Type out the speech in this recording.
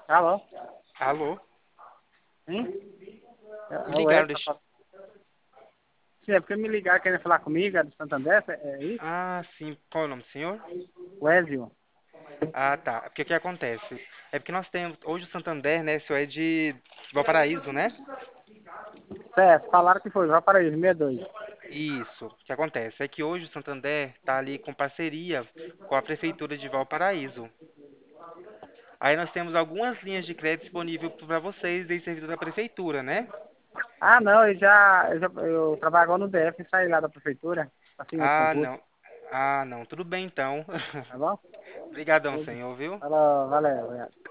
Alô? Alô? Hein? Me É o ligaram Edson. deste... Sim, é porque me ligaram querendo falar comigo, é do Santander, é isso? Ah, sim. Qual é o nome do senhor? O Ezio. Ah, tá. Porque o que acontece? É porque nós temos... Hoje o Santander, né? O senhor é de Valparaíso, né? Certo, falaram que foi, vai para aí, 62. Isso. O que acontece é que hoje o Santander tá ali com parceria com a Prefeitura de Valparaíso. Aí nós temos algumas linhas de crédito disponíveis para vocês em serviço da Prefeitura, né? Ah, não, eu trabalho agora no DF e saí lá da prefeitura, assim, outro Ah, concurso, não. Ah, não. Tudo bem, então. tá bom? Obrigadão, senhor, viu? Falou, valeu.